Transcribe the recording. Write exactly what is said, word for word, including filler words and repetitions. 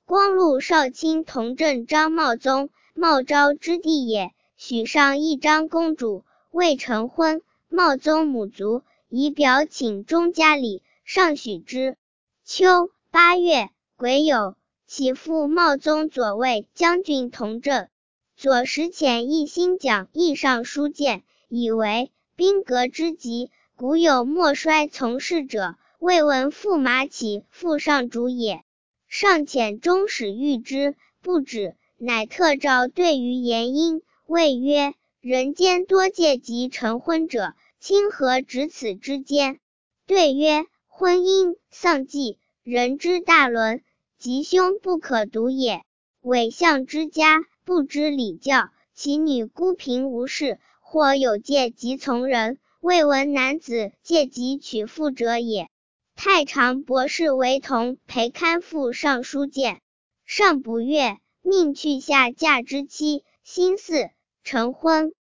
光禄少卿同镇张茂宗，茂昭之弟也。许上一张公主，未成婚，茂宗母卒，以表请中家礼，上许之。秋八月癸酉，其父茂宗左卫将军同镇。左拾遣一心讲议上书谏，以为兵革之急，古有莫衰从事者，未闻驸马起复上主也。上遣中使谕之，不止，乃特诏对于言英，谓曰：人间多借及成婚者，亲何止此之间？对曰：婚姻丧祭，人之大伦，吉凶不可独也。伪相之家，不知礼教，其女孤贫无事，或有借及从人，未闻男子借及娶妇者也。太常博士为同陪堪复上书谏，上不悦，命去下嫁之妻，辛巳成婚。